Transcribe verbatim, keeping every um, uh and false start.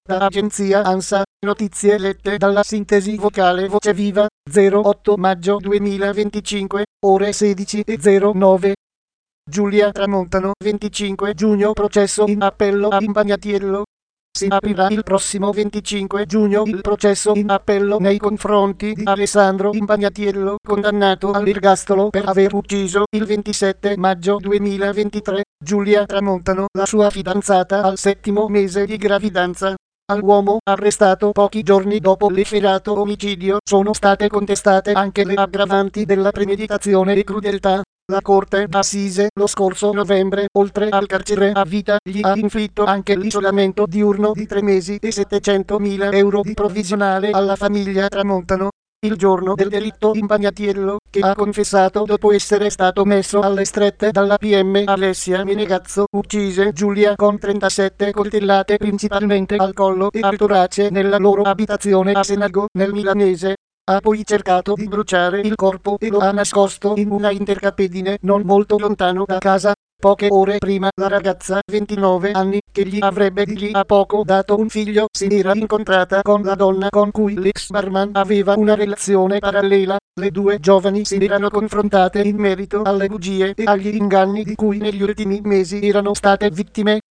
Da agenzia ANSA, notizie lette dalla sintesi vocale Voce Viva, zero otto maggio duemilaventicinque, ore sedici e zero nove. Giulia Tramontano, venticinque giugno, processo in appello a Impagnatiello. Si aprirà il prossimo venticinque giugno il processo in appello nei confronti di Alessandro Impagnatiello, condannato all'ergastolo per aver ucciso il ventisette maggio duemilaventitré Giulia Tramontano, la sua fidanzata al settimo mese di gravidanza. All'uomo, arrestato pochi giorni dopo l'efferato omicidio, sono state contestate anche le aggravanti della premeditazione e crudeltà. La Corte d'Assise, lo scorso novembre, oltre al carcere a vita, gli ha inflitto anche l'isolamento diurno di tre mesi e settecentomila euro di provvisionale alla famiglia Tramontano. Il giorno del delitto Impagnatiello, che ha confessato dopo essere stato messo alle strette dalla P M Alessia Menegazzo, uccise Giulia con trentasette coltellate principalmente al collo e al torace nella loro abitazione a Senago, nel Milanese. Ha poi cercato di bruciare il corpo e lo ha nascosto in una intercapedine non molto lontano da casa. Poche ore prima la ragazza, ventinove anni, che gli avrebbe di lì a poco dato un figlio, si era incontrata con la donna con cui l'ex barman aveva una relazione parallela. Le due giovani si erano confrontate in merito alle bugie e agli inganni di cui negli ultimi mesi erano state vittime.